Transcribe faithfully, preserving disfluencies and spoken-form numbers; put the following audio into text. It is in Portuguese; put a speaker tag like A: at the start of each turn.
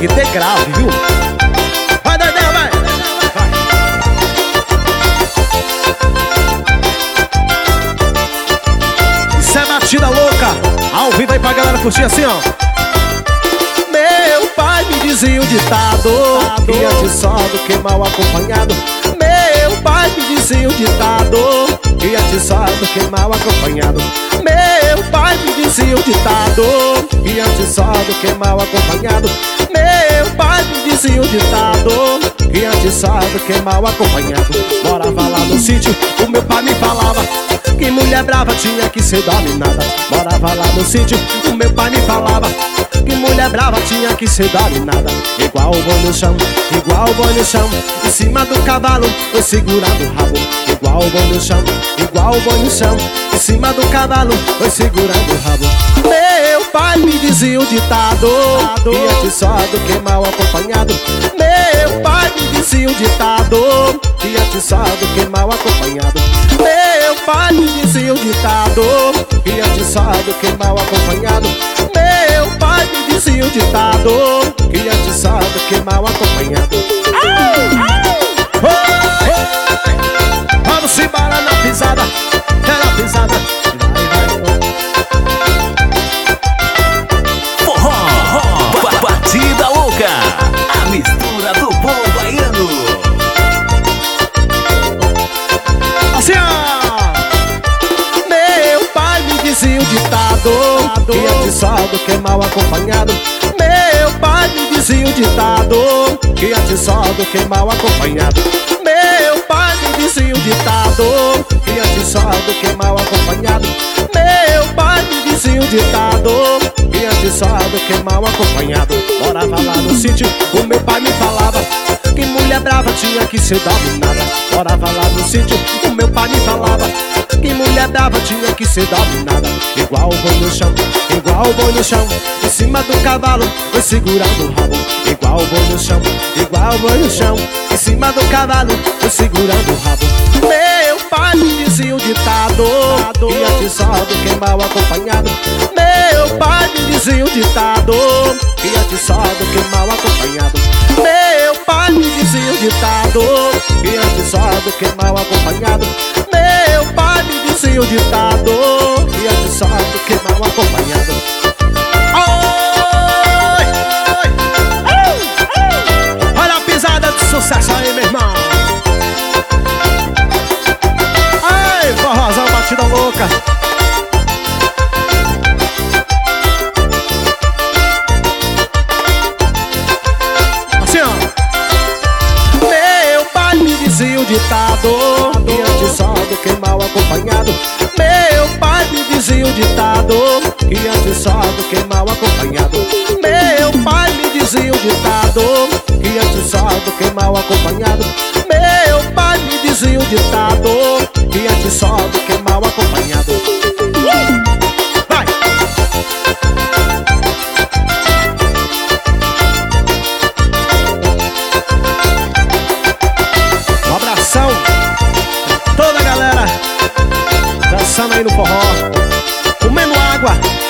A: que ter grave, viu? Vai, doidão, vai! Vai! Isso é batida louca! Ao vivo aí pra galera curtir assim, ó. Meu pai me dizia o ditado, que antes só do que mal acompanhado. Meu pai me dizia o ditado, que antes só do que mal acompanhado. Meu pai me dizia o ditado, que antes só do que mal acompanhado. Meu pai me dizia o ditado, que antes só do que mal acompanhado. Morava lá no sítio, o meu pai me falava que mulher brava tinha que ser dominada. Morava lá no sítio, o meu pai me falava que mulher brava tinha que ser dominada. Igual o boi no chão, igual o boi no chão, em cima do cavalo, foi segurando o rabo. Igual o boi no chão, igual o boi no chão, em cima do cavalo, foi segurando o rabo. Meu pai me dizia o ditado, que antes só do que mal acompanhado. Meu pai me dizia o ditado, que antes só do que mal acompanhado. Meu pai me dizia o ditado, que antes só do que mal acompanhado. Meu pai me dizia o ditado, que antes só do que mal acompanhado. Oh, oh, vamos embora na pisada, é na pisada.
B: Forró, batida louca, a mistura do povo baiano.
A: Assim, ó. Meu pai me dizia o ditado, que antes só do que mal acompanhado. Meu pai me dizia o ditado, que antes só do que mal acompanhado. Meu pai me dizia o ditado, que antes só do que mal acompanhado. Meu pai me dizia o ditado, que antes só do que mal acompanhado. Morava lá no sítio, o meu pai me falava que mulher brava tinha que ser dominada. Morava lá no sítio, o meu pai me falava que mulher brava tinha que ser dominada. Igual o boi no chão, igual o boi no chão, em cima do cavalo, foi segurando o rabo. Igual o boi no chão, igual o boi no chão, em cima do cavalo, foi segurando o rabo. Meu pai me dizia o ditado, que antes só do que mal acompanhado. Meu pai me dizia o ditado, que antes só do que mal acompanhado. Meu pai me dizia o ditado, que antes só do que mal acompanhado. Meu pai me dizia o ditado, que antes só do que mal acompanhado. Oi, oi, olha a pisada de sucesso aí, meu irmão. Ai, forrozão, batida louca. O ditado, que antes só do que mal acompanhado. Meu pai me dizia o ditado, que antes só do que mal acompanhado. Meu pai me dizia o ditado, que antes só do que mal acompanhado. Meu pai me dizia o ditado, que antes só do que mal acompanhado. Vai! Toda a galera dançando aí no forró, comendo água.